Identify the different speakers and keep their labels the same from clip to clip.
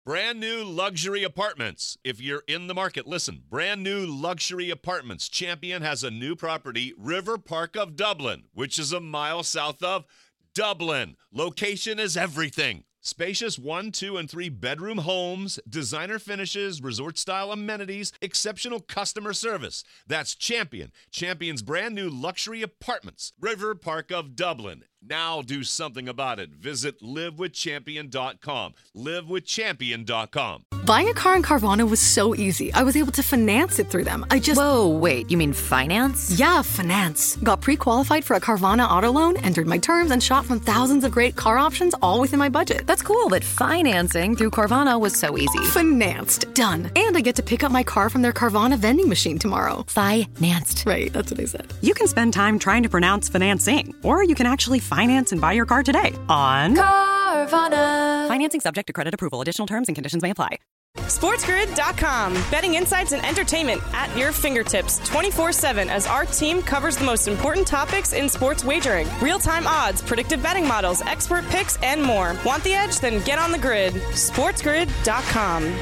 Speaker 1: Brand new luxury apartments. If you're in the market, listen. Brand new luxury apartments. Champion has a new property, River Park of Dublin, which is a mile south of Dublin. Location is everything. Spacious 1, 2, and 3 bedroom homes, designer finishes, resort-style amenities, exceptional customer service. That's Champion. Champion's brand new luxury apartments, River Park of Dublin. Now do something about it. Visit livewithchampion.com. Livewithchampion.com.
Speaker 2: Buying a car in Carvana was so easy. I was able to finance it through them.
Speaker 3: Whoa, wait, you mean finance?
Speaker 2: Yeah, finance. Got pre-qualified for a Carvana auto loan, entered my terms, and shot from thousands of great car options all within my budget.
Speaker 3: That's cool, but financing through Carvana was so easy.
Speaker 2: Financed. Done. And I get to pick up my car from their Carvana vending machine tomorrow.
Speaker 3: Financed.
Speaker 2: Right, that's what I said.
Speaker 4: You can spend time trying to pronounce financing, or you can actually finance and buy your car today on
Speaker 3: Carvana.
Speaker 4: Financing subject to credit approval. Additional terms and conditions may apply.
Speaker 5: SportsGrid.com. Betting insights and entertainment at your fingertips 24/7 as our team covers the most important topics in sports wagering. Real-time odds, predictive betting models, expert picks, and more. Want the edge? Then get on the grid. SportsGrid.com.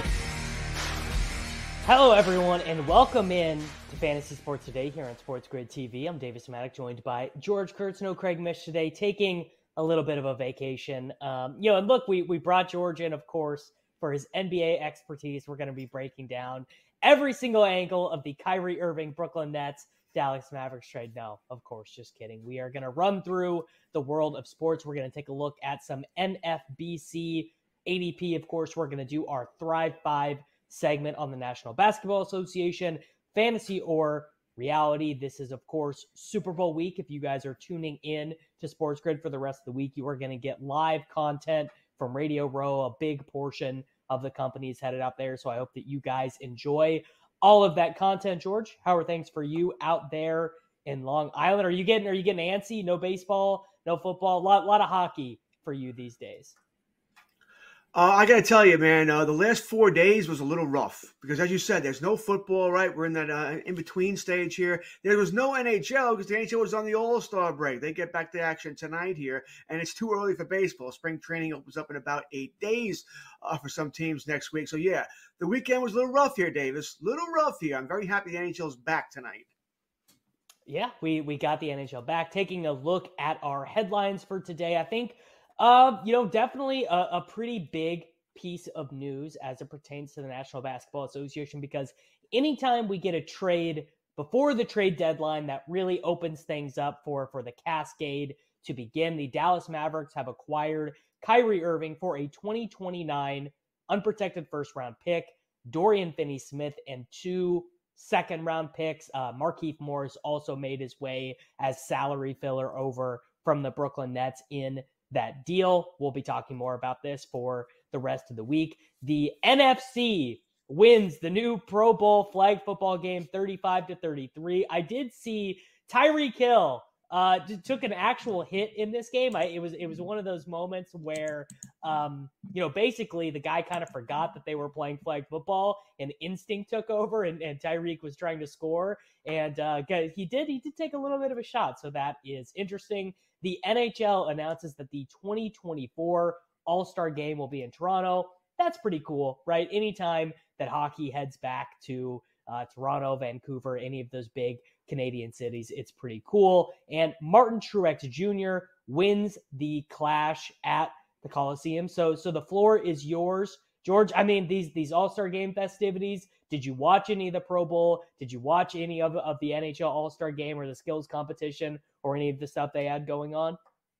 Speaker 6: Hello, everyone, and welcome in to Fantasy Sports Today here on Sports Grid TV. I'm Davis Maddock, joined by George Kurtz. No Craig Mish today, taking a little bit of a vacation. And look, we brought George in, of course, for his NBA expertise. We're going to be breaking down every single angle of the Kyrie Irving, Brooklyn Nets, Dallas Mavericks trade. No, of course, just kidding. We are going to run through the world of sports. We're going to take a look at some NFBC ADP. Of course, we're going to do our Thrive 5 segment on the National Basketball Association, fantasy or reality. This is, of course, Super Bowl week. If you guys are tuning in to Sports Grid for the rest of the week, you are going to get live content from Radio Row. A big portion of the company is headed out there, so I hope that you guys enjoy all of that content. George, how are things for you out there in Long Island? Are you getting antsy? No baseball, no football, a lot of hockey for you these days.
Speaker 7: I got to tell you, man, the last 4 days was a little rough because, as you said, there's no football, right? We're in that in-between stage here. There was no NHL because the NHL was on the All-Star break. They get back to action tonight here, and it's too early for baseball. Spring training opens up in about 8 days for some teams next week. So, yeah, the weekend was a little rough here, Davis. Little rough here. I'm very happy the NHL's back tonight.
Speaker 6: Yeah, we got the NHL back. Taking a look at our headlines for today, I think definitely a pretty big piece of news as it pertains to the National Basketball Association, because anytime we get a trade before the trade deadline, that really opens things up for the cascade to begin. The Dallas Mavericks have acquired Kyrie Irving for a 2029 unprotected first-round pick, Dorian Finney-Smith, and 2 second-round picks. Markieff Morris also made his way as salary filler over from the Brooklyn Nets in that deal. We'll be talking more about this for the rest of the week. The NFC wins the new Pro Bowl flag football game 35-33. I did see Tyreek Hill took an actual hit in this game. It was one of those moments where basically the guy kind of forgot that they were playing flag football and instinct took over, and Tyreek was trying to score, and he did take a little bit of a shot, so that is interesting. The NHL announces that the 2024 All-Star Game will be in Toronto. That's pretty cool, right? Anytime that hockey heads back to Toronto, Vancouver, any of those big Canadian cities, it's pretty cool. And Martin Truex Jr. wins the Clash at the Coliseum. So the floor is yours, George. I mean, these All-Star Game festivities, did you watch any of the Pro Bowl? Did you watch any of the NHL All-Star Game or the skills competition or any of the stuff they had going on?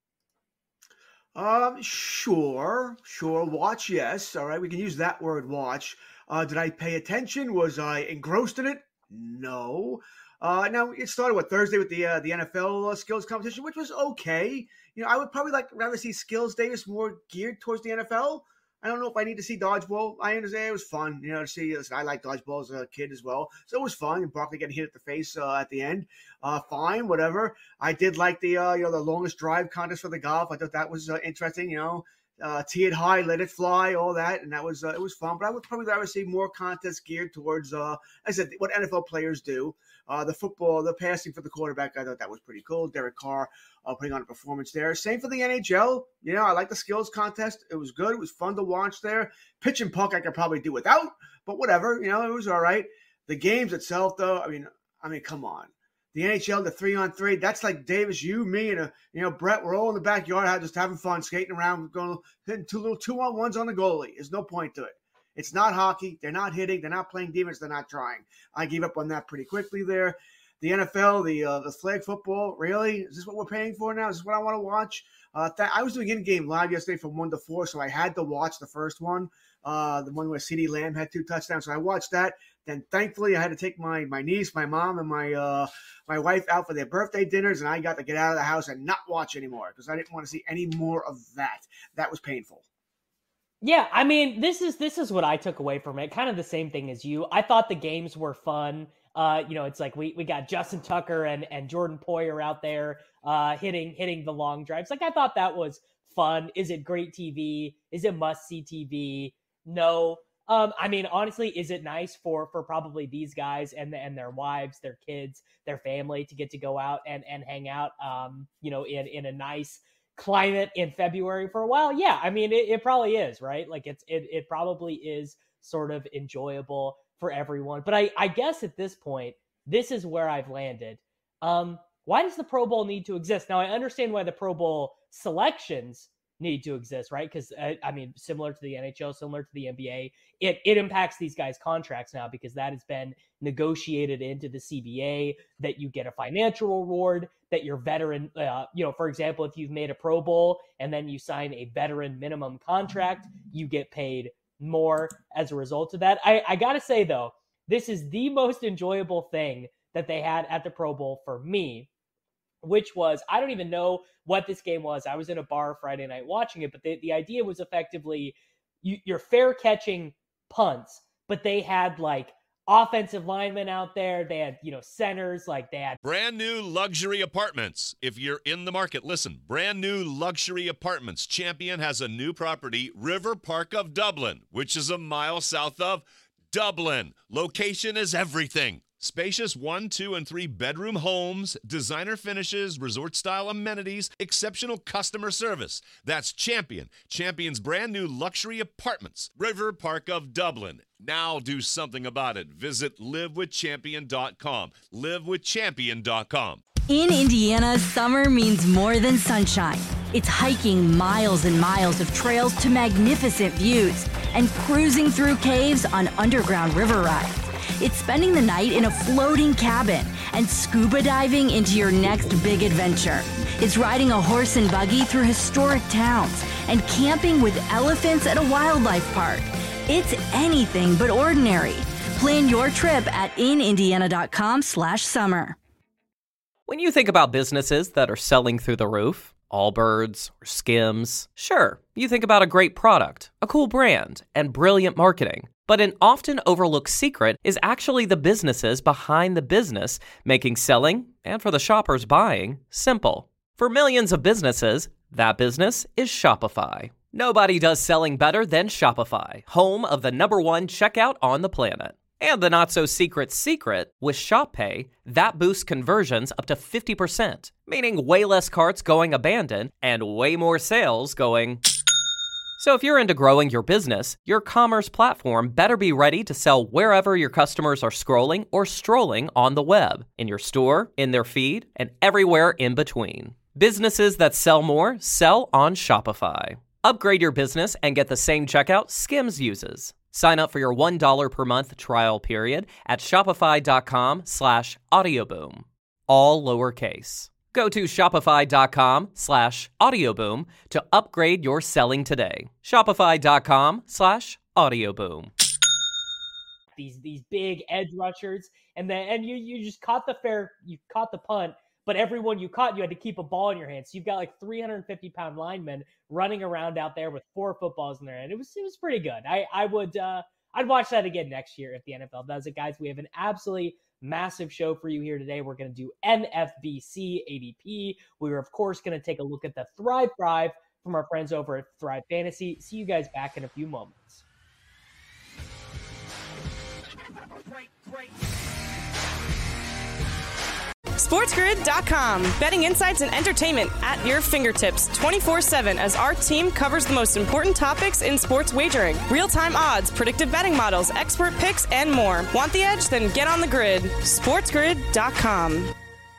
Speaker 7: Sure. Watch, yes. All right, we can use that word, watch. Did I pay attention? Was I engrossed in it? No. Now, it started, Thursday with the NFL skills competition, which was okay. I would probably rather see skills days more geared towards the NFL. I don't know if I need to see dodgeball. I understand it was fun, to see. Listen, I like dodgeball as a kid as well, so it was fun. And Barkley getting hit at the face at the end, fine, whatever. I did like the the longest drive contest for the golf. I thought that was interesting. tee it high, let it fly, all that, and that was it was fun. But I would probably rather see more contests geared towards, I said, what NFL players do. The football, the passing for the quarterback, I thought that was pretty cool. Derek Carr putting on a performance there. Same for the NHL. I like the skills contest. It was good. It was fun to watch there. Pitch and puck I could probably do without, but whatever. It was all right. The games itself, though, I mean, come on. The NHL, the 3-on-3, that's like Davis, you, me, and Brett. We're all in the backyard, just having fun, skating around, hitting two little 2-on-1s on the goalie. There's no point to it. It's not hockey. They're not hitting. They're not playing defense. They're not trying. I gave up on that pretty quickly there. The NFL, the flag football, really? Is this what we're paying for now? Is this what I want to watch? I was doing in-game live yesterday from 1 to 4, so I had to watch the first one, the one where CeeDee Lamb had 2 touchdowns. So I watched that. Then thankfully, I had to take my niece, my mom, and my wife out for their birthday dinners, and I got to get out of the house and not watch anymore because I didn't want to see any more of that. That was painful.
Speaker 6: Yeah, I mean, this is what I took away from it. Kind of the same thing as you. I thought the games were fun. It's like we got Justin Tucker and Jordan Poyer out there hitting the long drives. Like, I thought that was fun. Is it great TV? Is it must-see TV? No. I mean, honestly, is it nice for probably these guys and their wives, their kids, their family to get to go out and hang out, in a nice climate in February for a while? Yeah, I mean, it probably is, right? Like it probably is sort of enjoyable for everyone. But I guess at this point, this is where I've landed. Why does the Pro Bowl need to exist? Now, I understand why the Pro Bowl selections need to exist, right? Because, I mean, similar to the NHL, similar to the NBA, it impacts these guys' contracts now because that has been negotiated into the CBA, that you get a financial reward, that your veteran, for example, if you've made a Pro Bowl and then you sign a veteran minimum contract, you get paid more as a result of that. I got to say, though, this is the most enjoyable thing that they had at the Pro Bowl for me, which was, I don't even know what this game was. I was in a bar Friday night watching it, but the idea was effectively you're fair catching punts, but they had like offensive linemen out there. They had, centers, like they had
Speaker 1: brand new luxury apartments. If you're in the market, listen, brand new luxury apartments. Champion has a new property, River Park of Dublin, which is a mile south of Dublin. Location is everything. Spacious 1, 2, and 3 bedroom homes, designer finishes, resort-style amenities, exceptional customer service. That's Champion. Champion's brand new luxury apartments. River Park of Dublin. Now do something about it. Visit livewithchampion.com. Livewithchampion.com.
Speaker 8: In Indiana, summer means more than sunshine. It's hiking miles and miles of trails to magnificent views and cruising through caves on underground river rides. It's spending the night in a floating cabin and scuba diving into your next big adventure. It's riding a horse and buggy through historic towns and camping with elephants at a wildlife park. It's anything but ordinary. Plan your trip at inindiana.com/summer.
Speaker 9: When you think about businesses that are selling through the roof, Allbirds or Skims, sure, you think about a great product, a cool brand, and brilliant marketing. But an often overlooked secret is actually the businesses behind the business, making selling, and for the shoppers buying, simple. For millions of businesses, that business is Shopify. Nobody does selling better than Shopify, home of the #1 checkout on the planet. And the not-so-secret secret, with Shop Pay, that boosts conversions up to 50%, meaning way less carts going abandoned and way more sales going... So if you're into growing your business, your commerce platform better be ready to sell wherever your customers are scrolling or strolling on the web, in your store, in their feed, and everywhere in between. Businesses that sell more sell on Shopify. Upgrade your business and get the same checkout Skims uses. Sign up for your $1 per month trial period at shopify.com/audioboom. All lowercase. Go to shopify.com/audioboom to upgrade your selling today. Shopify.com/audioboom.
Speaker 6: These big edge rushers, and you just caught you caught the punt, but everyone you caught, you had to keep a ball in your hand. So you've got like 350-pound linemen running around out there with 4 footballs in their hand. It was pretty good. I'd watch that again next year if the NFL does it, guys. We have an absolutely massive show for you here today. We're going to do NFBC ADP. We're, of course, going to take a look at the Thrive from our friends over at Thrive Fantasy. See you guys back in a few moments.
Speaker 5: SportsGrid.com. Betting insights and entertainment at your fingertips 24/7 as our team covers the most important topics in sports wagering. Real-time odds, predictive betting models, expert picks, and more. Want the edge? Then get on the grid. SportsGrid.com.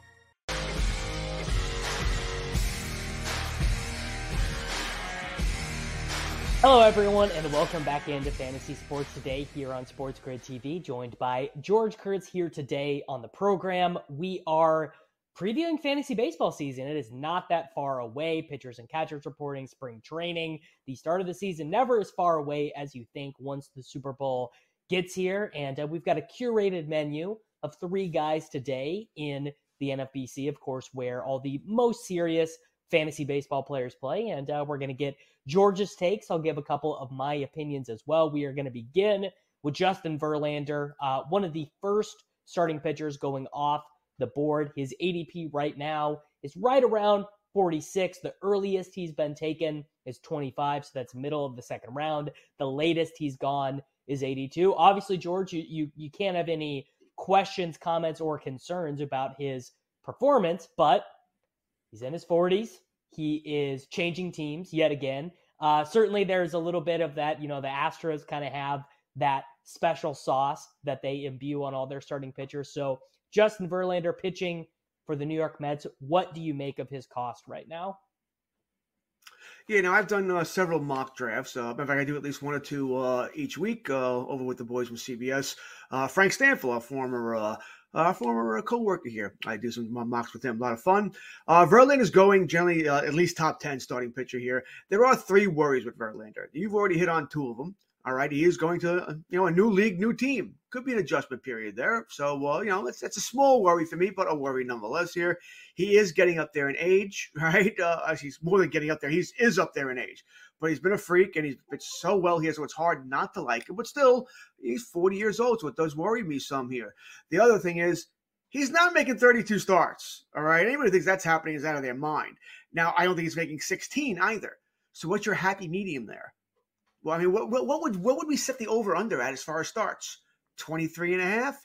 Speaker 6: Hello, everyone, and welcome back into Fantasy Sports Today here on Sports Grid TV, joined by George Kurtz here today on the program. We are previewing fantasy baseball season. It is not that far away. Pitchers and catchers reporting, spring training. The start of the season never as far away as you think once the Super Bowl gets here. And we've got a curated menu of 3 guys today in the NFBC, of course, where all the most serious fantasy baseball players play. And we're going to get George's takes. I'll give a couple of my opinions as well. We are going to begin with Justin Verlander, one of the first starting pitchers going off the board. His ADP right now is right around 46. The earliest he's been taken is 25, so that's middle of the second round. The latest he's gone is 82. Obviously, George, you can't have any questions, comments, or concerns about his performance, but he's in his 40s. He is changing teams yet again. Certainly there's a little bit of that, the Astros kind of have that special sauce that they imbue on all their starting pitchers. So Justin Verlander pitching for the New York Mets, what do you make of his cost right now?
Speaker 7: Yeah, I've done several mock drafts. In fact, I do at least 1 or 2 each week over with the boys from CBS. Frank Stanfield, our former co-worker here. I do some mocks with him. A lot of fun. Verlander's going generally at least top 10 starting pitcher here. There are 3 worries with Verlander. You've already hit on 2 of them. All right, he is going to a new league, new team. Could be an adjustment period there. So, that's a small worry for me, but a worry nonetheless here. He is getting up there in age, right? He's more than getting up there. He is up there in age. But he's been a freak, and he's pitched so well here, so it's hard not to like him. But still, he's 40 years old, so it does worry me some here. The other thing is, he's not making 32 starts, all right? Anybody who thinks that's happening is out of their mind. Now, I don't think he's making 16 either. So what's your happy medium there? Well, I mean, what would we set the over-under at as far as starts? 23 and a half?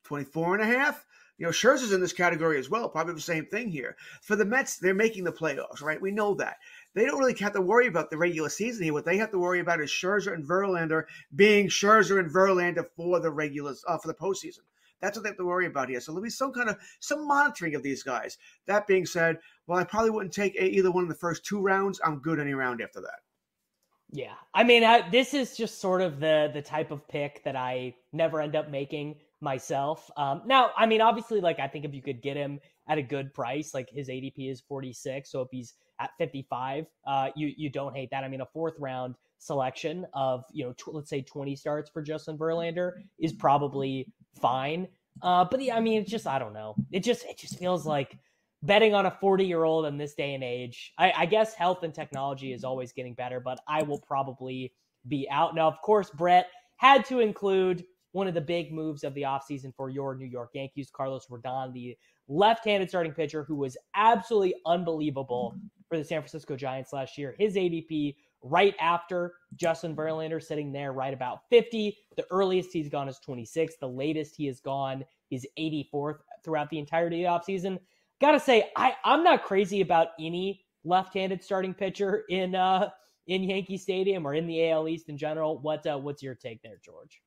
Speaker 7: 24 and a half? Scherzer's in this category as well. Probably the same thing here. For the Mets, they're making the playoffs, right? We know that. They don't really have to worry about the regular season here. What they have to worry about is Scherzer and Verlander being Scherzer and Verlander for the for the postseason. That's what they have to worry about here. So there'll be some monitoring of these guys. That being said, well, I probably wouldn't take either one in the first 2 rounds. I'm good any round after that.
Speaker 6: Yeah, I mean, this is just sort of the type of pick that I never end up making myself. Now, I mean, obviously, I think if you could get him at a good price, his ADP is 46, so if he's at 55, you don't hate that. I mean, a 4th round selection of, let's say 20 starts for Justin Verlander is probably fine. But yeah, I mean, it's just, I don't know. It just feels like betting on a 40-year-old in this day and age. I guess health and technology is always getting better, but I will probably be out. Now, of course, Brett had to include one of the big moves of the offseason for your New York Yankees, Carlos Rodon, the left-handed starting pitcher who was absolutely unbelievable for the San Francisco Giants last year. His ADP right after Justin Verlander, sitting there right about 50. The earliest he's gone is 26. The latest he has gone is 84th throughout the entirety of the offseason. Gotta say, I'm not crazy about any left-handed starting pitcher in Yankee Stadium or in the AL East in general. What's your take there, George?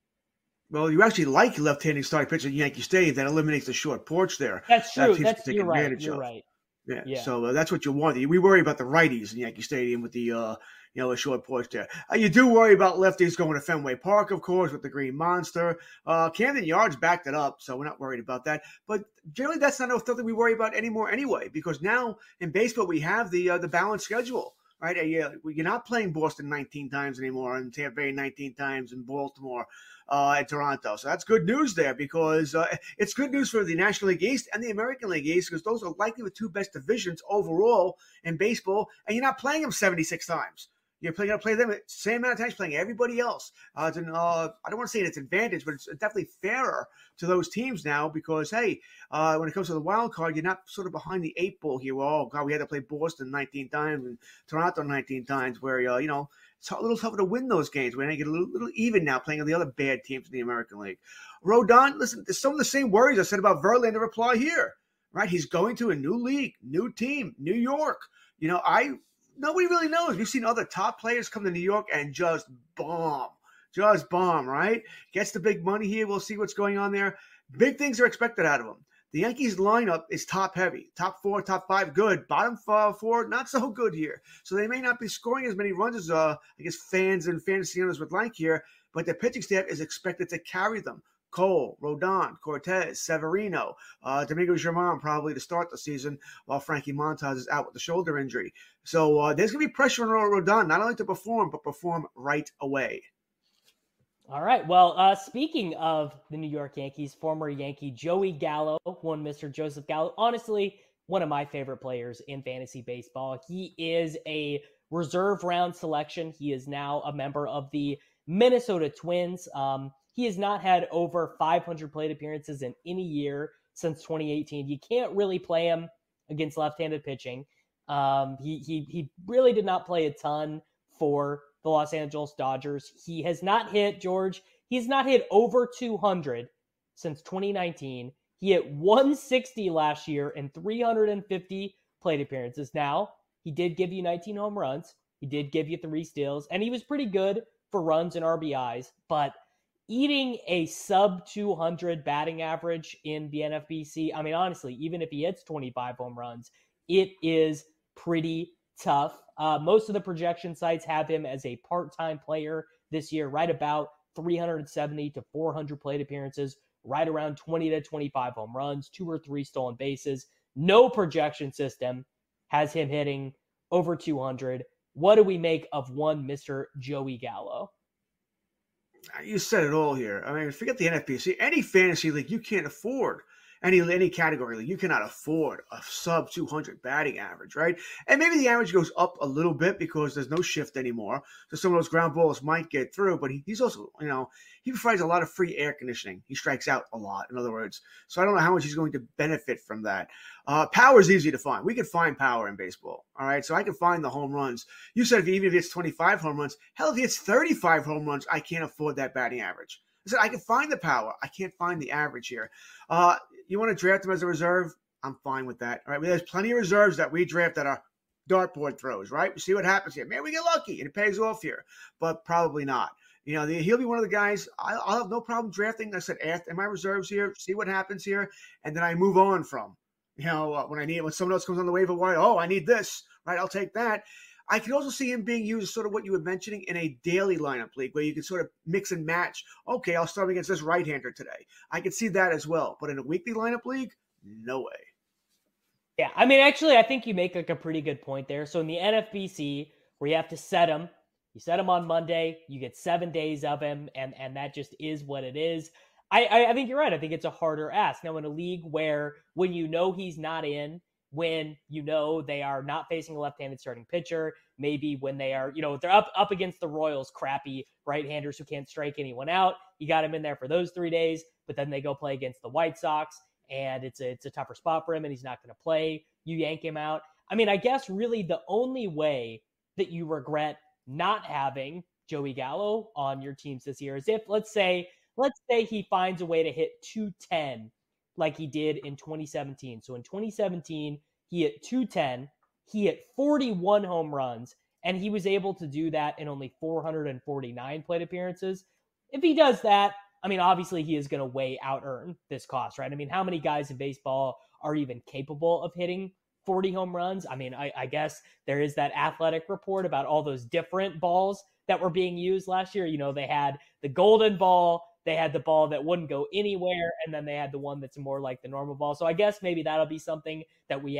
Speaker 7: Well, you actually like left-handed starting pitcher at Yankee Stadium. That eliminates the short porch there.
Speaker 6: That's true. You're right. You're right.
Speaker 7: Yeah. So that's what you want. We worry about the righties in Yankee Stadium with the the short porch there. You do worry about lefties going to Fenway Park, of course, with the Green Monster. Camden Yards backed it up, so we're not worried about that. But generally, that's not something we worry about anymore anyway, because now in baseball we have the balanced schedule. Right? You're not playing Boston 19 times anymore, and Tampa Bay 19 times, and Baltimore and Toronto. So that's good news there, because it's good news for the National League East and the American League East, because those are likely the 2 best divisions overall in baseball, and you're not playing them 76 times. You're going to play them the same amount of times playing everybody else. I don't want to say it's advantage, but it's definitely fairer to those teams now because, hey, when it comes to the wild card, you're not sort of behind the 8 ball here. Oh, God, we had to play Boston 19 times and Toronto 19 times where, it's a little tougher to win those games. We're going to get a little even now playing with the other bad teams in the American League. Rodon, listen, there's some of the same worries I said about Verlander reply here, right? He's going to a new league, new team, New York. Nobody really knows. We've seen other top players come to New York and just bomb, right? Gets the big money here. We'll see what's going on there. Big things are expected out of him. The Yankees lineup is top heavy. Top 4, top 5, good. Bottom 4, not so good here. So they may not be scoring as many runs as, fans and fantasy owners would like here, but the pitching staff is expected to carry them. Cole, Rodon, Cortez, Severino, Domingo Germán probably to start the season while Frankie Montas is out with the shoulder injury. So there's going to be pressure on Rodon, not only to perform, but perform right away.
Speaker 6: All right. Well, speaking of the New York Yankees, former Yankee Joey Gallo, one Mr. Joseph Gallo, honestly, one of my favorite players in fantasy baseball. He is a reserve round selection. He is now a member of the Minnesota Twins. He has not had over 500 plate appearances in any year since 2018. You can't really play him against left-handed pitching. He really did not play a ton for the Los Angeles Dodgers. He has not hit, George, he's not hit over 200 since 2019. He hit 160 last year in 350 plate appearances. Now, he did give you 19 home runs. He did give you 3 steals, and he was pretty good for runs and RBIs, but eating a sub 200 batting average in the NFBC, I mean, honestly, even if he hits 25 home runs, it is pretty tough. Most of the projection sites have him as a part-time player this year, right about 370 to 400 plate appearances, right around 20 to 25 home runs, 2 or 3 stolen bases. No projection system has him hitting over 200. What do we make of one Mr. Joey Gallo?
Speaker 7: You said it all here. I mean, forget the NFBC. Any fantasy league, you can't afford any category league. You cannot afford a sub 200 batting average, right? And maybe the average goes up a little bit because there's no shift anymore. So some of those ground balls might get through, but he's also, he provides a lot of free air conditioning. He strikes out a lot, in other words. So I don't know how much he's going to benefit from that. Power is easy to find. We can find power in baseball, all right? So I can find the home runs. You said even if it's 25 home runs, hell, if it's 35 home runs, I can't afford that batting average. I said I can find the power. I can't find the average here. You want to draft him as a reserve? I'm fine with that. All right, there's plenty of reserves that we draft that are dartboard throws, right? We see what happens here. Man, we get lucky and it pays off here, but probably not. He'll be one of the guys. I'll have no problem drafting. I said, in my reserves here, see what happens here, and then I move on from. When someone else comes on the waiver wire, I need this, right? I'll take that. I could also see him being used sort of what you were mentioning in a daily lineup league where you can sort of mix and match. Okay, I'll start against this right-hander today. I could see that as well. But in a weekly lineup league, no way.
Speaker 6: Yeah, I mean, actually, I think you make a pretty good point there. So in the NFBC, where you have to set him, you set him on Monday, you get 7 days of him, and that just is what it is. I think you're right. I think it's a harder ask. Now, in a league where when he's not in, when they are not facing a left-handed starting pitcher, maybe when they are, they're up against the Royals, crappy right-handers who can't strike anyone out. You got him in there for those 3 days, but then they go play against the White Sox, and it's a tougher spot for him, and he's not going to play. You yank him out. I mean, I guess really the only way that you regret not having Joey Gallo on your teams this year is if, let's say he finds a way to hit 210 like he did in 2017. So in 2017, he hit 210, he hit 41 home runs, and he was able to do that in only 449 plate appearances. If he does that, I mean, obviously he is going to way out-earn this cost, right? I mean, how many guys in baseball are even capable of hitting 40 home runs? I mean, I guess there is that athletic report about all those different balls that were being used last year. they had the golden ball, they had the ball that wouldn't go anywhere, and then they had the one that's more like the normal ball. So I guess maybe that'll be something that we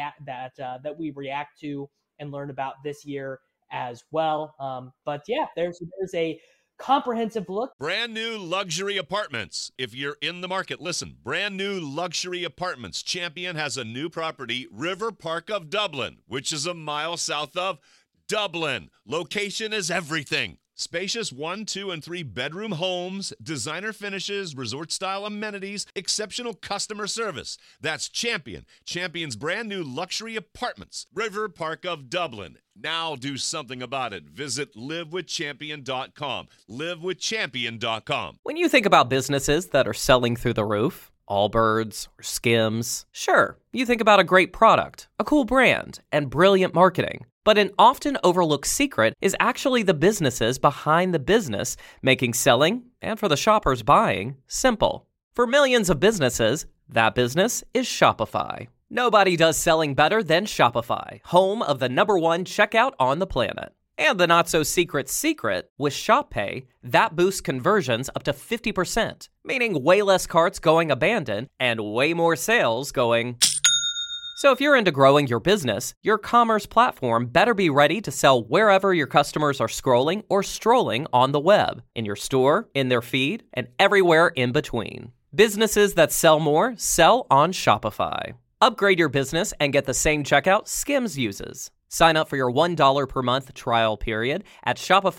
Speaker 6: react to and learn about this year as well. But yeah, there's a comprehensive look.
Speaker 1: Brand new luxury apartments. If you're in the market, listen. Brand new luxury apartments. Champion has a new property, River Park of Dublin, which is a mile south of Dublin. Location is everything. Spacious 1, 2, and 3 bedroom homes, designer finishes, resort-style amenities, exceptional customer service. That's Champion. Champion's brand new luxury apartments. River Park of Dublin. Now do something about it. Visit livewithchampion.com. Livewithchampion.com.
Speaker 9: When you think about businesses that are selling through the roof, Allbirds or Skims, sure, you think about a great product, a cool brand, and brilliant marketing. But an often overlooked secret is actually the businesses behind the business, making selling, and for the shoppers buying, simple. For millions of businesses, that business is Shopify. Nobody does selling better than Shopify, home of the #1 checkout on the planet. And the not-so-secret secret, with Shop Pay, that boosts conversions up to 50%, meaning way less carts going abandoned and way more sales going... So if you're into growing your business, your commerce platform better be ready to sell wherever your customers are scrolling or strolling on the web, in your store, in their feed, and everywhere in between. Businesses that sell more sell on Shopify. Upgrade your business and get the same checkout Skims uses. Sign up for your $1 per month trial period at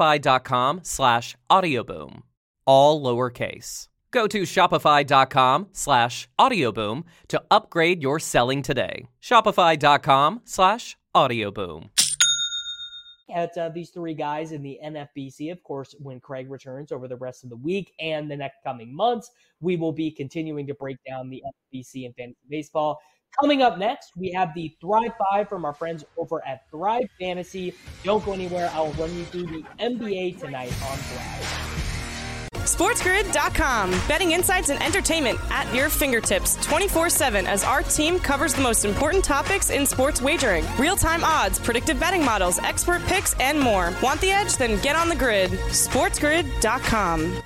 Speaker 9: shopify.com/audioboom. All lowercase. Go to shopify.com/audioboom to upgrade your selling today. Shopify.com/audioboom.
Speaker 6: At these three guys in the NFBC, of course, when Craig returns over the rest of the week and the next coming months, we will be continuing to break down the NFBC and fantasy baseball. Coming up next, we have the Thrive 5 from our friends over at Thrive Fantasy. Don't go anywhere. I will run you through the NBA tonight on Thrive.
Speaker 5: SportsGrid.com. Betting insights and entertainment at your fingertips 24/7 as our team covers the most important topics in sports wagering. Real-time odds, predictive betting models, expert picks, and more. Want the edge? Then get on the grid. SportsGrid.com.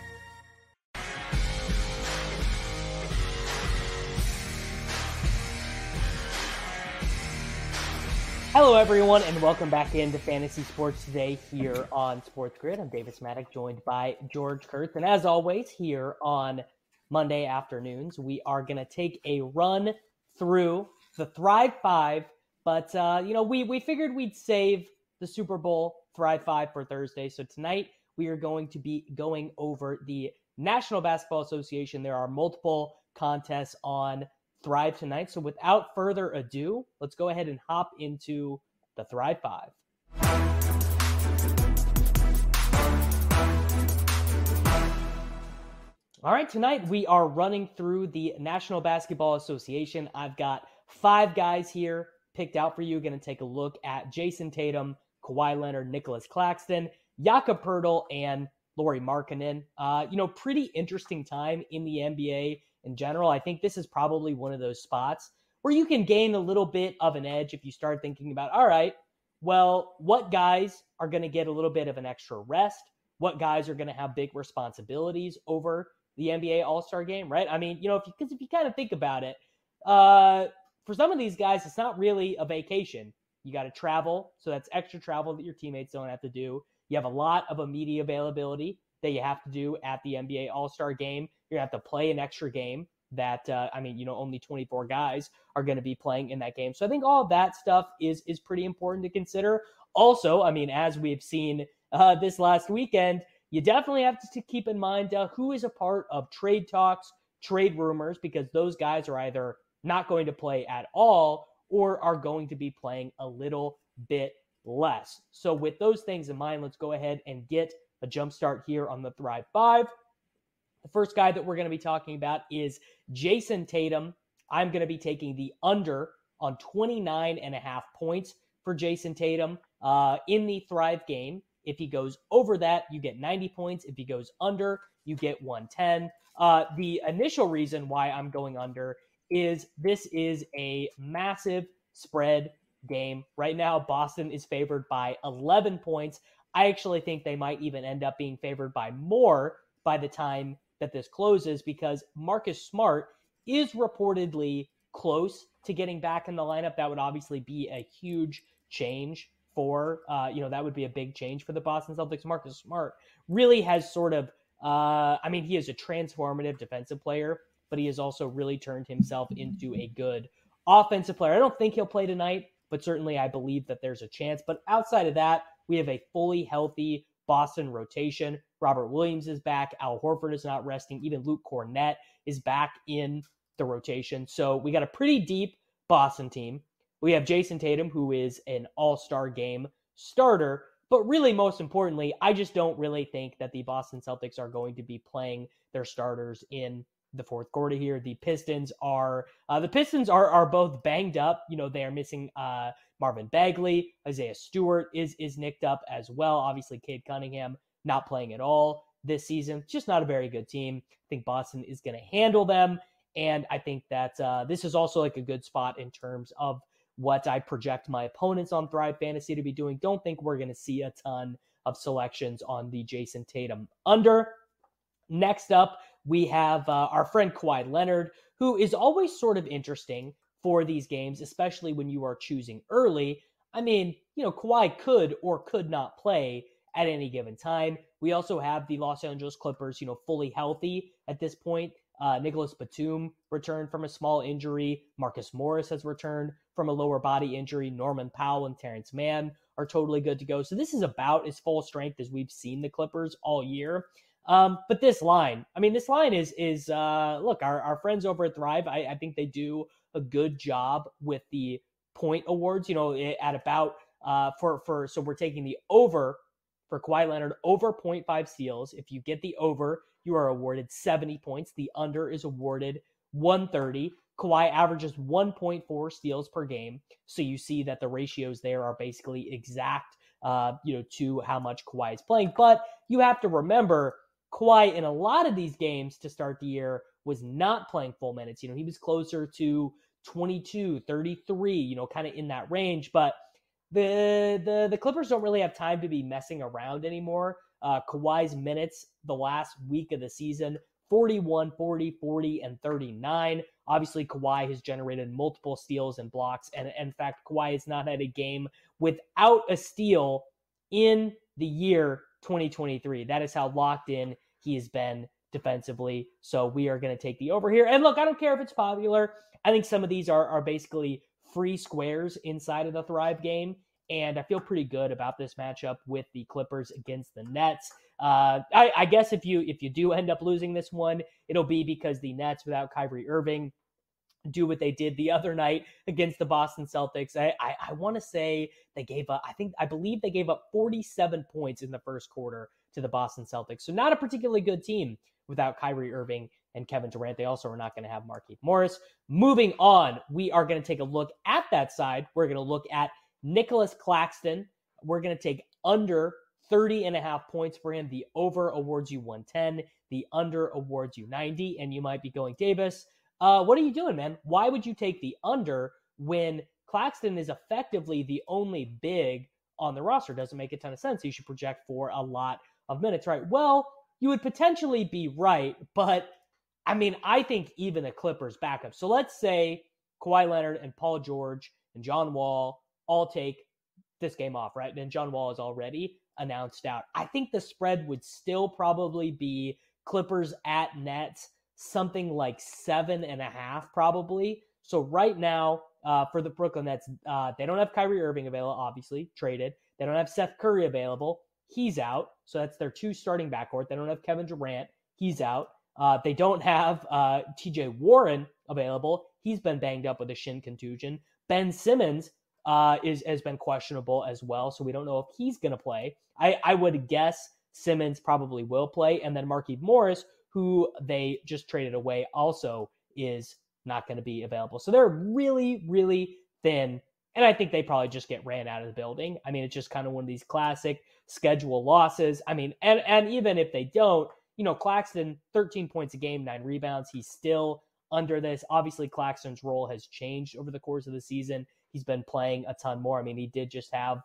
Speaker 6: Hello, everyone, and welcome back into Fantasy Sports Today here on Sports Grid. I'm Davis Maddock, joined by George Kurtz. And as always, here on Monday afternoons, we are going to take a run through the Thrive 5. But, we figured we'd save the Super Bowl Thrive 5 for Thursday. So tonight, we are going to be going over the National Basketball Association. There are multiple contests on Thrive tonight. So without further ado, let's go ahead and hop into the Thrive 5. All right, tonight we are running through the National Basketball Association. I've got 5 guys here picked out for you. Going to take a look at Jason Tatum, Kawhi Leonard, Nicholas Claxton, Jakob Poeltl, and Lauri Markkanen. Pretty interesting time in the NBA in general. I think this is probably one of those spots where you can gain a little bit of an edge if you start thinking about, all right, well, what guys are going to get a little bit of an extra rest? What guys are going to have big responsibilities over the NBA All-Star game, right? I mean, if you kind of think about it, for some of these guys, it's not really a vacation. You got to travel, so that's extra travel that your teammates don't have to do. You have a lot of media availability that you have to do at the NBA All-Star game. You're going to have to play an extra game that, only 24 guys are going to be playing in that game. So I think all of that stuff is pretty important to consider. Also, as we've seen this last weekend, you definitely have to keep in mind who is a part of trade talks, trade rumors, because those guys are either not going to play at all or are going to be playing a little bit less. So with those things in mind, let's go ahead and get a jump start here on the Thrive 5. The first guy that we're going to be talking about is Jason Tatum. I'm going to be taking the under on 29.5 points for Jason Tatum in the Thrive game. If he goes over that, you get 90 points. If he goes under, you get 110. The initial reason why I'm going under is this is a massive spread game. Right now, Boston is favored by 11 points. I actually think they might even end up being favored by more by the time that this closes, because Marcus Smart is reportedly close to getting back in the lineup. That would obviously be a huge change for, that would be a big change for the Boston Celtics. Marcus Smart really has sort of, he is a transformative defensive player, but he has also really turned himself into a good offensive player. I don't think he'll play tonight, but certainly I believe that there's a chance. But outside of that, we have a fully healthy Boston rotation. Robert Williams is back. Al Horford is not resting. Even Luke Cornett is back in the rotation. So we got a pretty deep Boston team. We have Jason Tatum, who is an all-star game starter. But really, most importantly, I just don't really think that the Boston Celtics are going to be playing their starters in the fourth quarter here. The Pistons are both banged up. They are missing Marvin Bagley. Isaiah Stewart is nicked up as well. Obviously, Cade Cunningham not playing at all this season. It's just not a very good team. I think Boston is going to handle them. And I think that this is also like a good spot in terms of what I project my opponents on Thrive Fantasy to be doing. Don't think we're going to see a ton of selections on the Jason Tatum under. Next up, we have our friend Kawhi Leonard, who is always sort of interesting for these games, especially when you are choosing early. I mean, Kawhi could or could not play at any given time. We also have the Los Angeles Clippers, fully healthy at this point. Nicholas Batum returned from a small injury. Marcus Morris has returned from a lower body injury. Norman Powell and Terrence Mann are totally good to go. So this is about as full strength as we've seen the Clippers all year. But this line is look, our friends over at Thrive, I think they do a good job with the point awards, at about, so we're taking the over for Kawhi Leonard over 0.5 steals. If you get the over, you are awarded 70 points. The under is awarded 130. Kawhi averages 1.4 steals per game. So you see that the ratios there are basically exact, to how much Kawhi is playing. But you have to remember, Kawhi in a lot of these games to start the year was not playing full minutes. He was closer to 22, 33, kind of in that range. But the Clippers don't really have time to be messing around anymore. Kawhi's minutes the last week of the season, 41, 40, 40, and 39. Obviously, Kawhi has generated multiple steals and blocks. And in fact, Kawhi has not had a game without a steal in the year 2023. That is how locked in he has been defensively. So we are going to take the over here. And look, I don't care if it's popular. I think some of these are basically free squares inside of the Thrive game. And I feel pretty good about this matchup with the Clippers against the Nets. I guess if you do end up losing this one, it'll be because the Nets without Kyrie Irving do what they did the other night against the Boston Celtics. I want to say they gave up, I believe they gave up 47 points in the first quarter to the Boston Celtics. So not a particularly good team without Kyrie Irving and Kevin Durant. They also are not going to have Markieff Morris. Moving on, we are going to take a look at that side. We're going to look at Nicholas Claxton. We're going to take under 30.5 points for him. The over awards you 110. The under awards you 90. And you might be going, Davis, what are you doing, man? Why would you take the under when Claxton is effectively the only big on the roster? Doesn't make a ton of sense. You should project for a lot of minutes, right? Well, you would potentially be right, but I mean, I think even the Clippers backup. So let's say Kawhi Leonard and Paul George and John Wall all take this game off, right? And John Wall is already announced out. I think the spread would still probably be Clippers at Nets, something like 7.5 probably. So right now for the Brooklyn Nets, they don't have Kyrie Irving available, obviously, traded. They don't have Seth Curry available. He's out. So that's their two starting backcourt. They don't have Kevin Durant. He's out. They don't have TJ Warren available. He's been banged up with a shin contusion. Ben Simmons has been questionable as well, so we don't know if he's going to play. I would guess Simmons probably will play, and then Markieff Morris, who they just traded away, also is not going to be available. So they're really, really thin, and I think they probably just get ran out of the building. I mean, it's just kind of one of these classic schedule losses. I mean, and even if they don't, Claxton, 13 points a game, 9 rebounds. He's still under this. Obviously, Claxton's role has changed over the course of the season. He's been playing a ton more. I mean, he did just have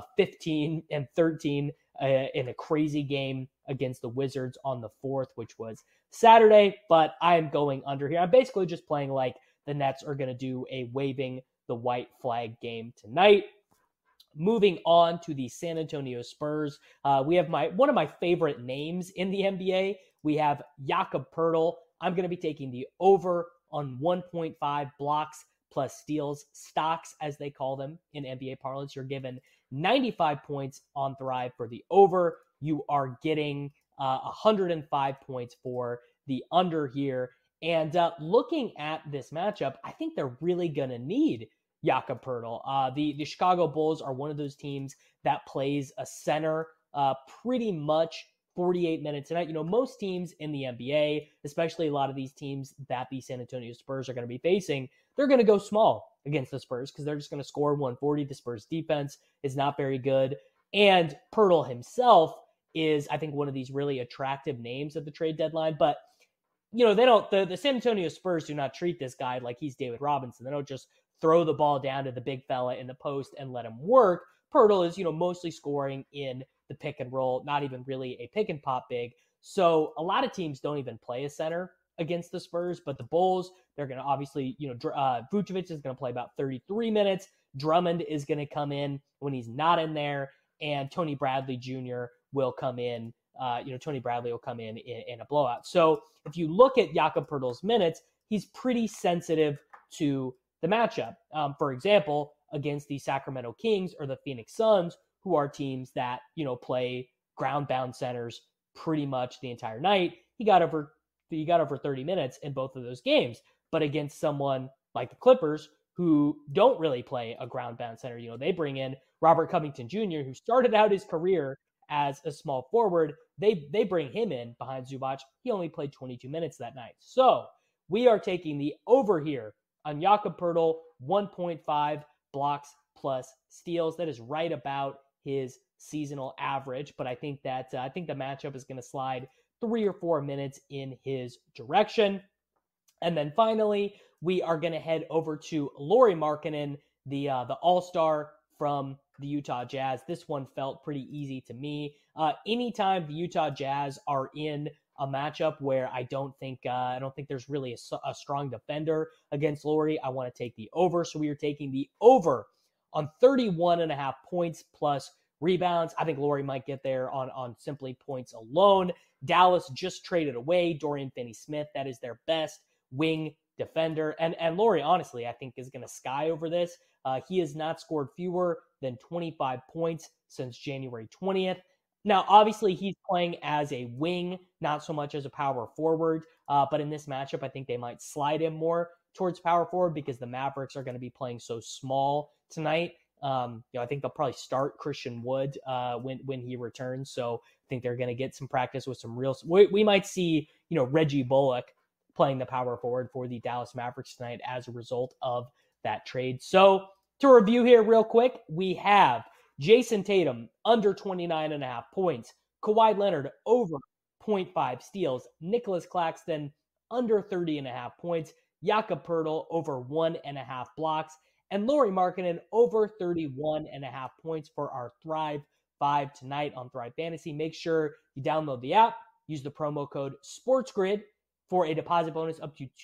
Speaker 6: 15 and 13 in a crazy game against the Wizards on the 4th, which was Saturday. But I'm going under here. I'm basically just playing like the Nets are going to do a waving the white flag game tonight. Moving on to the San Antonio Spurs, we have one of my favorite names in the NBA. We have Jakob Poeltl. I'm going to be taking the over on 1.5 blocks plus steals, stocks as they call them in NBA parlance. You're given 95 points on Thrive for the over. You are getting 105 points for the under here. And looking at this matchup, I think they're really going to need Jakob Poeltl. The Chicago Bulls are one of those teams that plays a center pretty much 48 minutes a night. Most teams in the NBA, especially a lot of these teams that the San Antonio Spurs are going to be facing, they're going to go small against the Spurs because they're just going to score 140. The Spurs defense is not very good. And Poeltl himself is, I think, one of these really attractive names at the trade deadline. But the San Antonio Spurs do not treat this guy like he's David Robinson. They don't just throw the ball down to the big fella in the post and let him work. Poeltl is, mostly scoring in the pick and roll, not even really a pick and pop big. So a lot of teams don't even play a center against the Spurs, but the Bulls, they're going to obviously, Vucevic is going to play about 33 minutes. Drummond is going to come in when he's not in there, and Tony Bradley Jr. will come in. Tony Bradley will come in a blowout. So if you look at Jakob Poeltl's minutes, he's pretty sensitive to the matchup. For example, against the Sacramento Kings or the Phoenix Suns, who are teams that, play ground-bound centers pretty much the entire night, he got over 30 minutes in both of those games. But against someone like the Clippers, who don't really play a ground-bound center, they bring in Robert Covington Jr., who started out his career as a small forward. They bring him in behind Zubac. He only played 22 minutes that night. So we are taking the over here on Jakob Poeltl, 1.5 blocks plus steals. That is right about his seasonal average, but I think the matchup is going to slide 3 or 4 minutes in his direction. And then finally, we are going to head over to Lauri Markkanen, the all-star from the Utah Jazz. This one felt pretty easy to me. Anytime the Utah Jazz are in a matchup where I don't think there's really a strong defender against Lauri, I want to take the over. So we are taking the over on 31.5 points plus rebounds. I think Lauri might get there on simply points alone. Dallas just traded away Dorian Finney-Smith. That is their best wing defender. And Lauri, honestly, I think is going to sky over this. He has not scored fewer than 25 points since January 20th. Now, obviously, he's playing as a wing, not so much as a power forward. But in this matchup, I think they might slide him more towards power forward because the Mavericks are going to be playing so small tonight. I think they'll probably start Christian Wood when he returns. So I think they're going to get some practice with some real. We might see Reggie Bullock playing the power forward for the Dallas Mavericks tonight as a result of that trade. So to review here real quick, we have Jason Tatum under 29.5 points, Kawhi Leonard over 0.5 steals, Nicholas Claxton under 30.5 points, Jakob Poeltl over 1.5 blocks, and Lauri Markkanen over 31.5 points for our Thrive 5 tonight on Thrive Fantasy. Make sure you download the app, use the promo code SportsGrid for a deposit bonus up to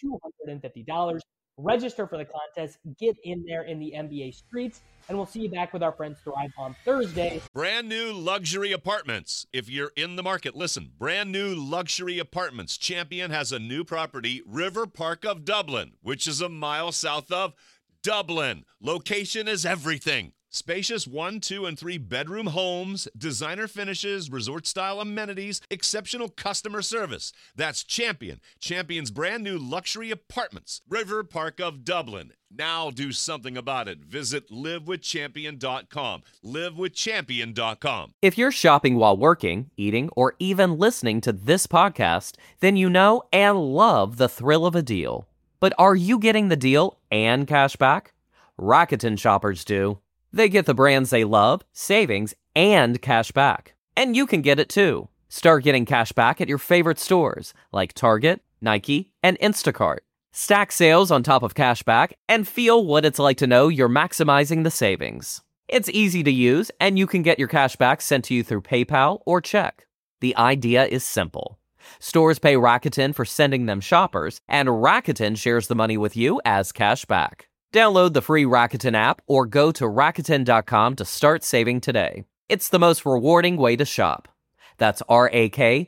Speaker 6: $250. Register for the contest, get in there in the NBA streets, and we'll see you back with our friends Thrive on Thursday.
Speaker 1: Brand new luxury apartments. If you're in the market, listen. Brand new luxury apartments. Champion has a new property, River Park of Dublin, which is a mile south of Dublin. Location is everything. Spacious 1, 2, and 3 bedroom homes, designer finishes, resort-style amenities, exceptional customer service. That's Champion. Champion's brand new luxury apartments. River Park of Dublin. Now do something about it. Visit livewithchampion.com. livewithchampion.com.
Speaker 9: If you're shopping while working, eating, or even listening to this podcast, then you know and love the thrill of a deal. But are you getting the deal and cash back? Rakuten shoppers do. They get the brands they love, savings, and cash back. And you can get it too. Start getting cash back at your favorite stores like Target, Nike, and Instacart. Stack sales on top of cash back and feel what it's like to know you're maximizing the savings. It's easy to use, and you can get your cash back sent to you through PayPal or check. The idea is simple. Stores pay Rakuten for sending them shoppers, and Rakuten shares the money with you as cash back. Download the free Rakuten app or go to Rakuten.com to start saving today. It's the most rewarding way to shop. That's Rakuten,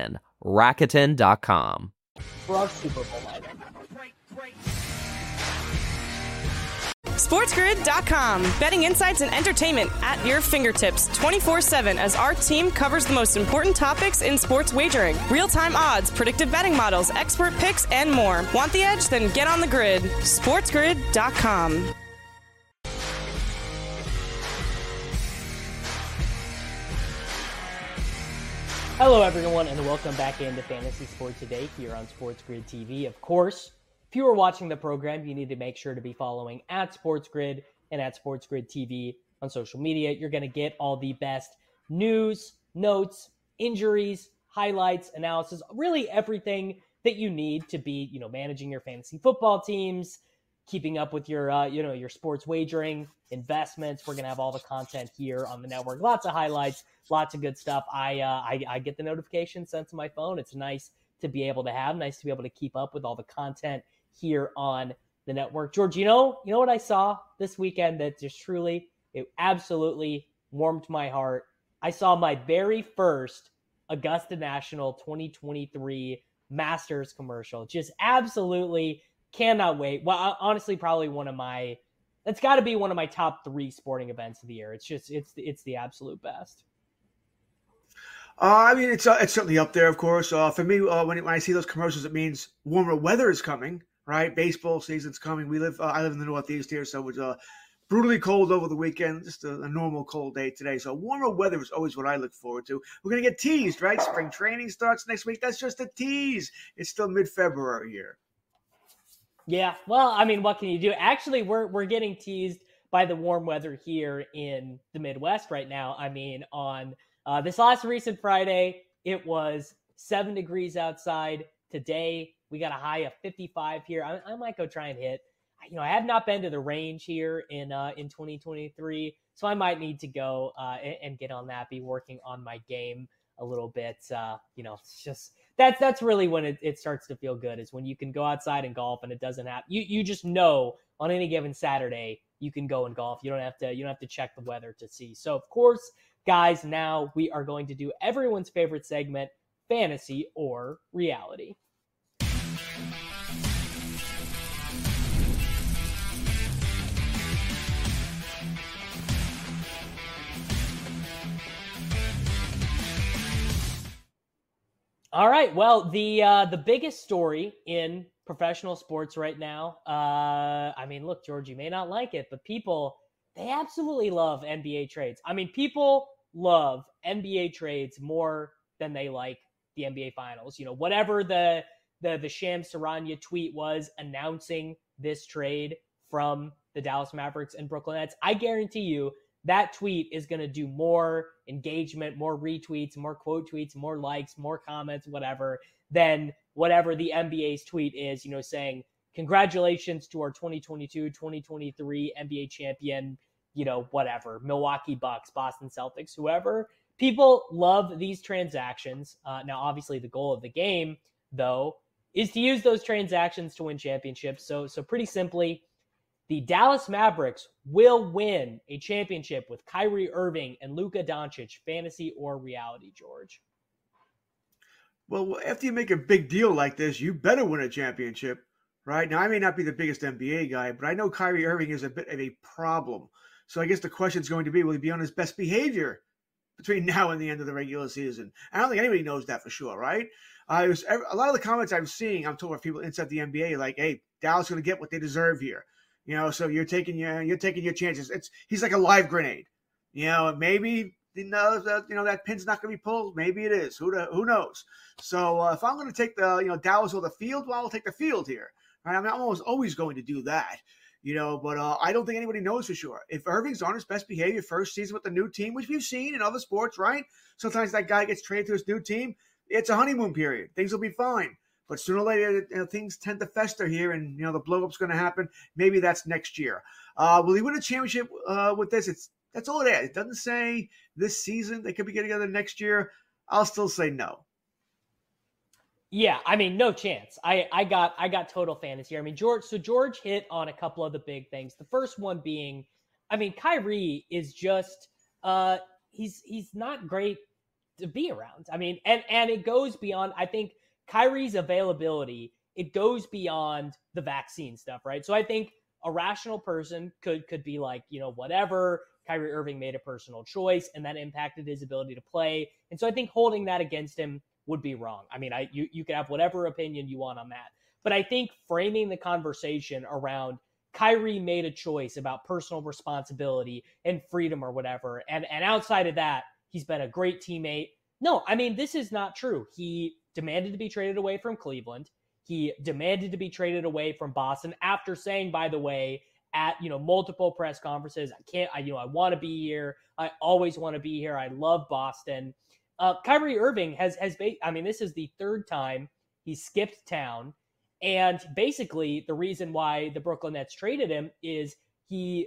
Speaker 9: Rakuten.com.
Speaker 6: For our Super Bowl lineup.
Speaker 5: SportsGrid.com. Betting insights and entertainment at your fingertips 24/7 as our team covers the most important topics in sports wagering. Real-time odds, predictive betting models, expert picks, and more. Want the edge? Then get on the grid. SportsGrid.com.
Speaker 6: Hello, everyone, and welcome back into Fantasy Sports Today here on Sports Grid TV. Of course, if you are watching the program, you need to make sure to be following at Sports Grid and at Sports Grid TV on social media. You're going to get all the best news, notes, injuries, highlights, analysis, really everything that you need to be, managing your fantasy football teams, keeping up with your, your sports wagering investments. We're going to have all the content here on the network. Lots of highlights, lots of good stuff. I get the notification sent to my phone. It's nice to be able to have, nice to be able to keep up with all the content here on the network. George, you know what I saw this weekend that just truly, it absolutely warmed my heart. I saw my very first Augusta National 2023 Masters commercial. Just absolutely cannot wait. Well, honestly, probably it's got to be one of my top 3 sporting events of the year. It's the absolute best.
Speaker 7: It's certainly up there, of course. For me, when I see those commercials, it means warmer weather is coming, right? Baseball season's coming. I live in the Northeast here, so it was brutally cold over the weekend, just a normal cold day today. So warmer weather is always what I look forward to. We're going to get teased, right? Spring training starts next week. That's just a tease. It's still mid-February here.
Speaker 6: Yeah, well, what can you do? Actually, we're getting teased by the warm weather here in the Midwest right now. On this last recent Friday, it was 7 degrees outside. Today, we got a high of 55 here. I might go try and hit. I have not been to the range here in 2023, so I might need to go and get on that, be working on my game a little bit. It's just that's really when it starts to feel good, is when you can go outside and golf and it doesn't happen. You just know on any given Saturday you can go and golf. You don't have to check the weather to see. So of course, guys, now we are going to do everyone's favorite segment, fantasy or reality. All right. Well, the biggest story in professional sports right now, look, George, you may not like it, but they absolutely love NBA trades. People love NBA trades more than they like the NBA Finals. Whatever the Shams Charania tweet was announcing this trade from the Dallas Mavericks and Brooklyn Nets, I guarantee you that tweet is going to do more engagement, more retweets, more quote tweets, more likes, more comments, whatever, than whatever the NBA's tweet is, saying, congratulations to our 2022-2023 NBA champion, whatever, Milwaukee Bucks, Boston Celtics, whoever. People love these transactions. Now, obviously, the goal of the game, though, is to use those transactions to win championships. So pretty simply, the Dallas Mavericks will win a championship with Kyrie Irving and Luka Doncic, fantasy or reality, George?
Speaker 7: Well, after you make a big deal like this, you better win a championship, right? Now, I may not be the biggest NBA guy, but I know Kyrie Irving is a bit of a problem. So I guess the question is going to be, will he be on his best behavior between now and the end of the regular season? I don't think anybody knows that for sure, right? A lot of the comments I'm seeing, I'm told by people inside the NBA, like, hey, Dallas is going to get what they deserve here. So you're taking your chances. He's like a live grenade. Maybe that pin's not going to be pulled. Maybe it is. Who knows? So if I'm going to take the Dallas or the field, well, I'll take the field here. Right? I'm always going to do that. But I don't think anybody knows for sure. If Irving's on his best behavior first season with the new team, which we've seen in other sports, right? Sometimes that guy gets traded to his new team. It's a honeymoon period. Things will be fine. But sooner or later, things tend to fester here, and the blow-up's going to happen. Maybe that's next year. Will he win a championship with this? That's all it is. It doesn't say this season. They could be getting together next year. I'll still say no.
Speaker 6: Yeah, no chance. I got total fantasy here. George hit on a couple of the big things. The first one being, Kyrie is just he's not great to be around. And it goes beyond, I think, Kyrie's availability. It goes beyond the vaccine stuff, right? So I think a rational person could be like, whatever, Kyrie Irving made a personal choice and that impacted his ability to play. And so I think holding that against him would be wrong. I mean, you could have whatever opinion you want on that. But I think framing the conversation around Kyrie made a choice about personal responsibility and freedom or whatever, and outside of that, he's been a great teammate. No, I mean, this is not true. He demanded to be traded away from Cleveland. He demanded to be traded away from Boston after saying, by the way, at multiple press conferences, I want to be here. I always want to be here. I love Boston. Kyrie Irving this is the third time he skipped town. And basically the reason why the Brooklyn Nets traded him is he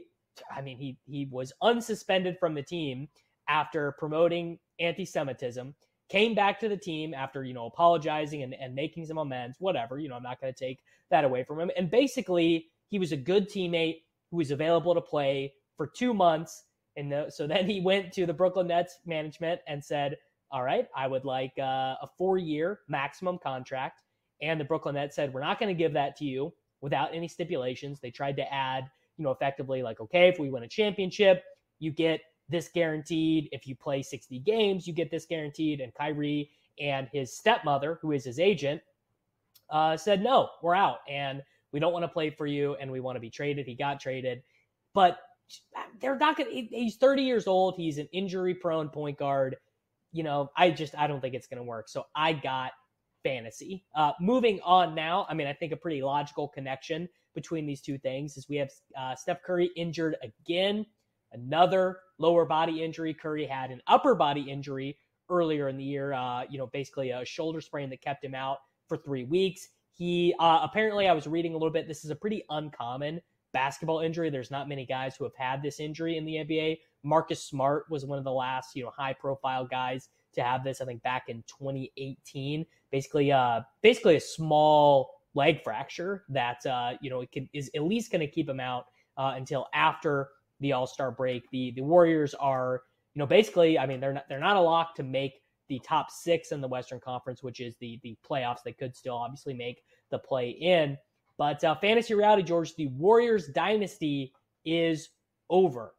Speaker 6: was unsuspended from the team after promoting anti-Semitism, came back to the team after, apologizing and making some amends, whatever, I'm not going to take that away from him. And basically he was a good teammate who was available to play for 2 months. So then he went to the Brooklyn Nets management and said, all right, I would like a 4-year maximum contract. And the Brooklyn Nets said, we're not going to give that to you without any stipulations. They tried to add, effectively like, okay, if we win a championship, you get this guaranteed. If you play 60 games, you get this guaranteed. And Kyrie and his stepmother, who is his agent, said, no, we're out. And we don't want to play for you. And we want to be traded. He got traded. But they're not going to, he's 30 years old. He's an injury prone point guard. I don't think it's going to work. So I got fantasy. Moving on now, I think a pretty logical connection between these two things is we have Steph Curry injured again, another lower body injury. Curry had an upper body injury earlier in the year, basically a shoulder sprain that kept him out for 3 weeks. He apparently, I was reading a little bit, this is a pretty uncommon basketball injury. There's not many guys who have had this injury in the NBA. Marcus Smart was one of the last, high profile guys to have this, I think back in 2018. Basically a small leg fracture that, is at least going to keep him out until after the All-Star break. The Warriors are, they're not a lock to make the top 6 in the Western Conference, which is the playoffs. They could still obviously make the play in. But fantasy reality, George, the Warriors dynasty is over.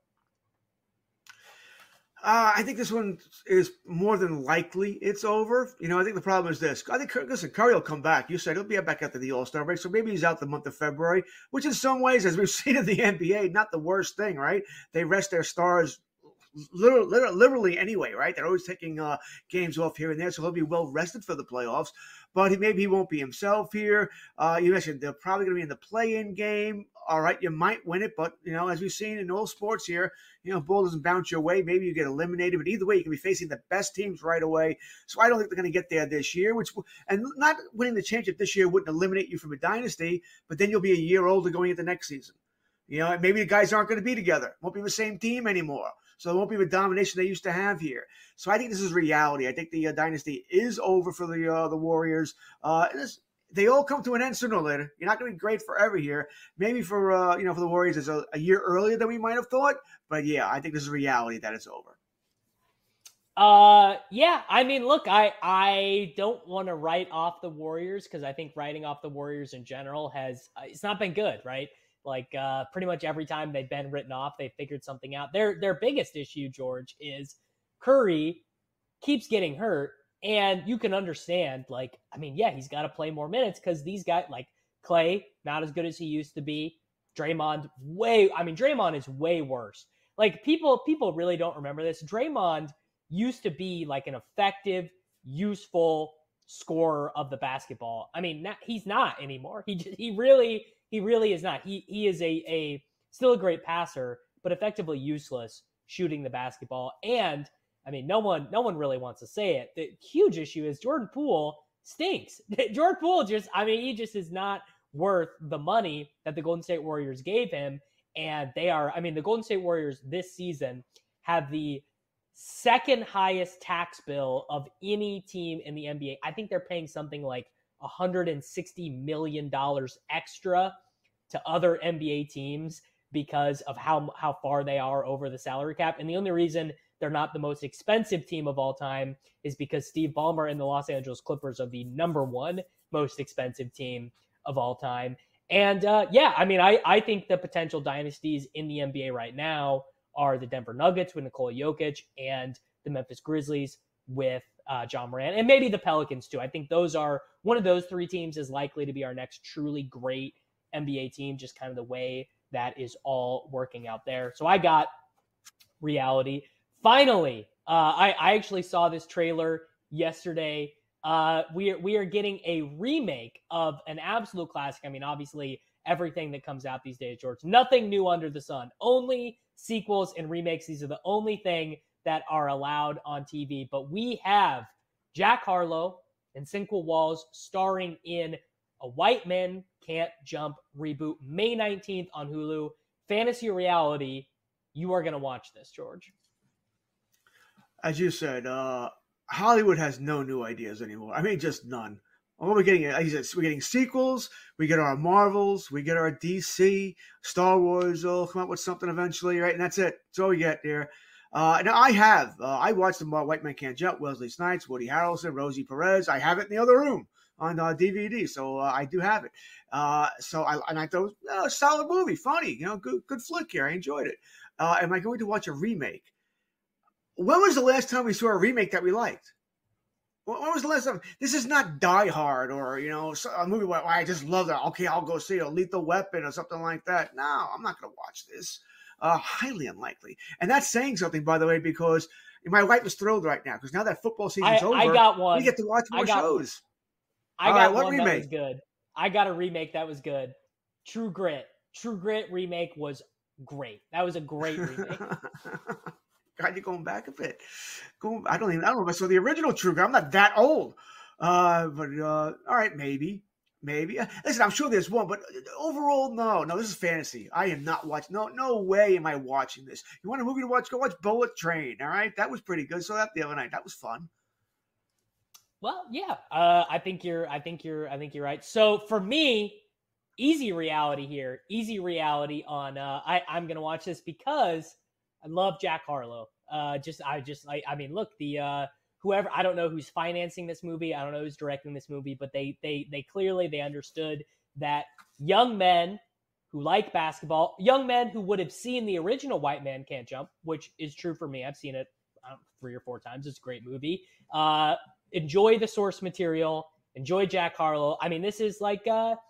Speaker 7: I think this one is more than likely it's over. I think the problem is this. I think, Curry will come back. You said he'll be back after the All-Star break, so maybe he's out the month of February, which in some ways, as we've seen in the NBA, not the worst thing, right? They rest their stars literally anyway, right? They're always taking games off here and there, so he'll be well rested for the playoffs. But maybe he won't be himself here. You mentioned they're probably going to be in the play-in game. All right, you might win it, but, as we've seen in all sports here, ball doesn't bounce your way. Maybe you get eliminated, but either way, you can be facing the best teams right away. So I don't think they're going to get there this year, and not winning the championship this year wouldn't eliminate you from a dynasty, but then you'll be a year older going into next season. Maybe the guys aren't going to be together. Won't be the same team anymore. So it won't be the domination they used to have here. So I think this is reality. I think the dynasty is over for the Warriors. They all come to an end sooner or later. You're not going to be great forever here. Maybe for for the Warriors, it's a year earlier than we might have thought. But yeah, I think this is reality that it's over.
Speaker 6: Look, I don't want to write off the Warriors because I think writing off the Warriors in general it's not been good, right? Like pretty much every time they've been written off, they figured something out. Their biggest issue, George, is Curry keeps getting hurt. And you can understand, he's got to play more minutes because these guys, like Clay, not as good as he used to be. Draymond is way worse. Like people really don't remember this. Draymond used to be like an effective, useful scorer of the basketball. He's not anymore. He really is not. He is a still a great passer, but effectively useless shooting the basketball. And no one really wants to say it. The huge issue is Jordan Poole stinks. Jordan Poole he just is not worth the money that the Golden State Warriors gave him. And they are, the Golden State Warriors this season have the second highest tax bill of any team in the NBA. I think they're paying something like $160 million extra to other NBA teams because of how far they are over the salary cap. And the only reason they're not the most expensive team of all time is because Steve Ballmer and the Los Angeles Clippers are the number 1 most expensive team of all time. And I think the potential dynasties in the NBA right now are the Denver Nuggets with Nikola Jokic and the Memphis Grizzlies with John Moran, and maybe the Pelicans too. I think one of those three teams is likely to be our next truly great NBA team, just kind of the way that is all working out there. So I got reality. Finally, I actually saw this trailer yesterday. We are getting a remake of an absolute classic. I mean, obviously, everything that comes out these days, George, nothing new under the sun. Only sequels and remakes. These are the only thing that are allowed on TV. But we have Jack Harlow and Sinqua Walls starring in a White Men Can't Jump reboot, May 19th on Hulu. Fantasy or reality, you are going to watch this, George.
Speaker 7: As you said, Hollywood has no new ideas anymore. I mean, just none. All we're getting, we're getting sequels. We get our Marvels. We get our DC. Star Wars will come up with something eventually, right? And that's it. That's all we get there. Now, I watched the White Men Can't Jump, Wesley Snipes, Woody Harrelson, Rosie Perez. I have it in the other room on DVD, so I do have it. I thought it was a solid movie, funny, good flick here. I enjoyed it. Am I going to watch a remake? When was the last time we saw a remake that we liked? When was the last time? This is not Die Hard or, a movie where I just love that. Okay, I'll go see it. Lethal Weapon or something like that. No, I'm not going to watch this. Highly unlikely. And that's saying something, by the way, because my wife is thrilled right now because now that football season's over,
Speaker 6: I got one.
Speaker 7: We get to watch more shows.
Speaker 6: I got one that was good. I got a remake that was good. True Grit. True Grit remake was great. That was a great remake.
Speaker 7: God, you're going back a bit. I don't know if I saw the original True Grit. I'm not that old. But all right, maybe. Listen, I'm sure there's one, but overall, no, this is fantasy. I am not watching. No way am I watching this. You want a movie to watch? Go watch Bullet Train. All right, that was pretty good. Saw that the other night. That was fun.
Speaker 6: Well, yeah, I think you're right. So for me, easy reality here. Easy reality on. I'm gonna watch this because I love Jack Harlow. Look, whoever, I don't know who's financing this movie. I don't know who's directing this movie, but they clearly understood that young men who like basketball, young men who would have seen the original White Man Can't Jump, which is true for me. I've seen it 3 or 4 times. It's a great movie. Enjoy the source material. Enjoy Jack Harlow. I mean, this is like,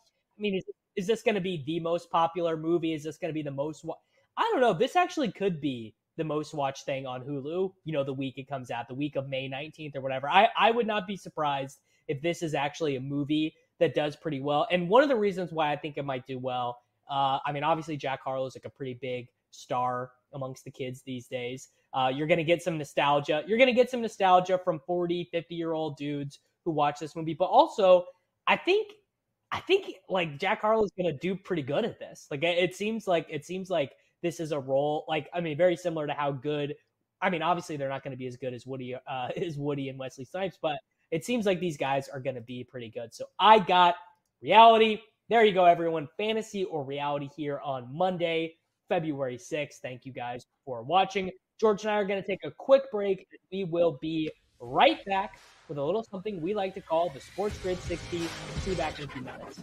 Speaker 6: is this going to be the most popular movie? Is this going to be the most? I don't know. This actually could be the most watched thing on Hulu, the week it comes out, the week of May 19th or whatever. I would not be surprised if this is actually a movie that does pretty well. And one of the reasons why I think it might do well, obviously Jack Harlow is like a pretty big star amongst the kids these days. You're going to get some nostalgia. You're going to get some nostalgia from 40, 50-year-old dudes who watch this movie. But also, I think like Jack Harlow is going to do pretty good at this. Like it seems like this is a role, very similar to how good. Obviously they're not going to be as good as Woody and Wesley Snipes, but it seems like these guys are going to be pretty good. So I got reality. There you go, everyone. Fantasy or reality here on Monday, February 6th. Thank you guys for watching. George and I are going to take a quick break. We will be right back with a little something we like to call the Sports Grid 60. See you back in a few minutes.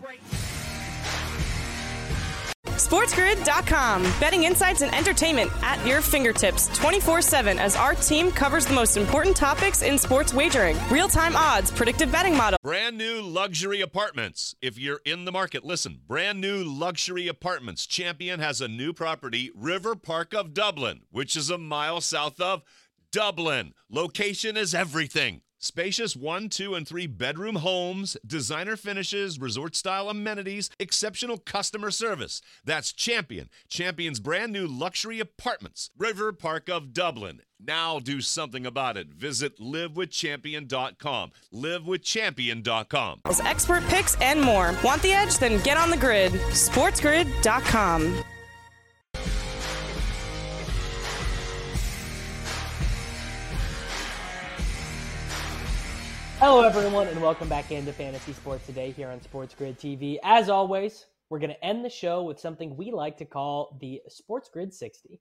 Speaker 5: SportsGrid.com. Betting insights and entertainment at your fingertips 24/7 as our team covers the most important topics in sports wagering. Real-time odds, predictive betting model.
Speaker 1: Brand new luxury apartments. If you're in the market, listen. Brand new luxury apartments. Champion has a new property, River Park of Dublin, which is a mile south of Dublin. Location is everything. Spacious 1, 2, and 3 bedroom homes, designer finishes, resort-style amenities, exceptional customer service. That's Champion. Champion's brand new luxury apartments. River Park of Dublin. Now do something about it. Visit livewithchampion.com. Livewithchampion.com.
Speaker 5: Expert picks and more. Want the edge? Then get on the grid. SportsGrid.com.
Speaker 6: Hello, everyone, and welcome back into Fantasy Sports Today here on Sports Grid TV. As always, we're going to end the show with something we like to call the Sports Grid 60.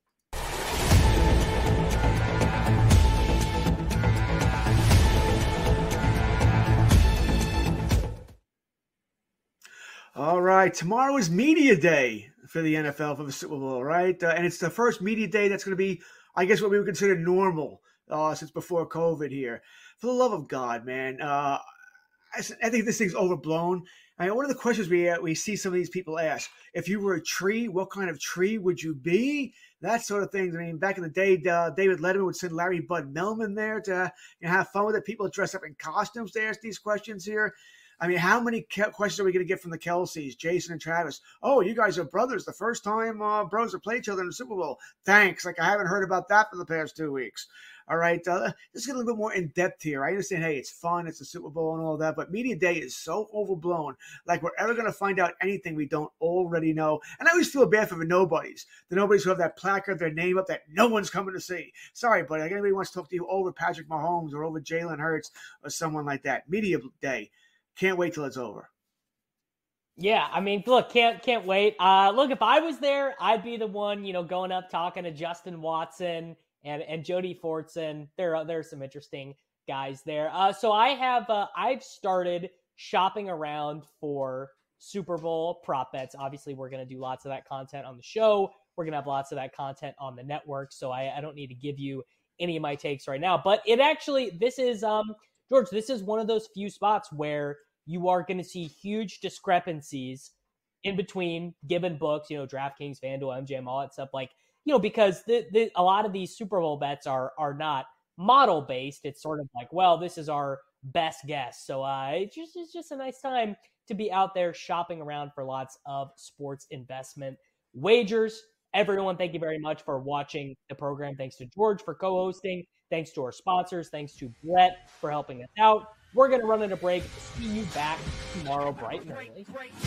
Speaker 7: All right, tomorrow is media day for the NFL for the Super Bowl, right? And it's the first media day that's going to be, I guess, what we would consider normal since before COVID here. For the love of God, man, I think this thing's overblown. I mean, one of the questions we see some of these people ask: if you were a tree, what kind of tree would you be? That sort of thing. I mean, back in the day, David Letterman would send Larry Bud Melman there to have fun with it. People dress up in costumes to ask these questions here. I mean, how many questions are we going to get from the Kelseys, Jason and Travis? Oh, you guys are brothers. The first time bros have played each other in the Super Bowl. Thanks. Like, I haven't heard about that for the past 2 weeks. All right, let's get a little bit more in depth here. I understand, hey, it's fun, it's a Super Bowl and all that, but media day is so overblown. Like, we're ever going to find out anything we don't already know. And I always feel bad for the nobodies who have that placard, their name up that no one's coming to see. Sorry, buddy, like anybody wants to talk to you over Patrick Mahomes or over Jalen Hurts or someone like that. Media day. Can't wait till it's over.
Speaker 6: Yeah, I mean, look, can't wait. Look, if I was there, I'd be the one, going up talking to Justin Watson and Jody Fortson. There are some interesting guys there. So I've started shopping around for Super Bowl prop bets. Obviously, we're going to do lots of that content on the show. We're going to have lots of that content on the network. So I don't need to give you any of my takes right now. But this is George, this is one of those few spots where you are going to see huge discrepancies in between given books, DraftKings, FanDuel, MGM, all that stuff. Like, because a lot of these Super Bowl bets are not model based. It's sort of like, well, this is our best guess. So it's just a nice time to be out there shopping around for lots of sports investment wagers. Everyone, thank you very much for watching the program. Thanks to George for co-hosting. Thanks to our sponsors. Thanks to Brett for helping us out. We're going to run in a break. See you back tomorrow bright and early.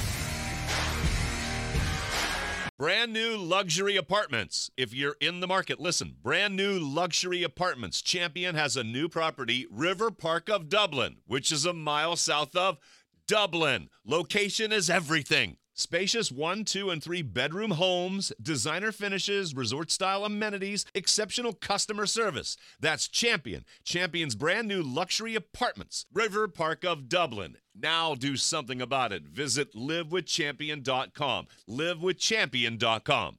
Speaker 1: Brand new luxury apartments. If you're in the market, listen. Brand new luxury apartments. Champion has a new property, River Park of Dublin, which is a mile south of Dublin. Location is everything. Spacious 1, 2, and 3 bedroom homes, designer finishes, resort-style amenities, exceptional customer service. That's Champion. Champion's brand new luxury apartments. River Park of Dublin. Now do something about it. Visit livewithchampion.com. livewithchampion.com.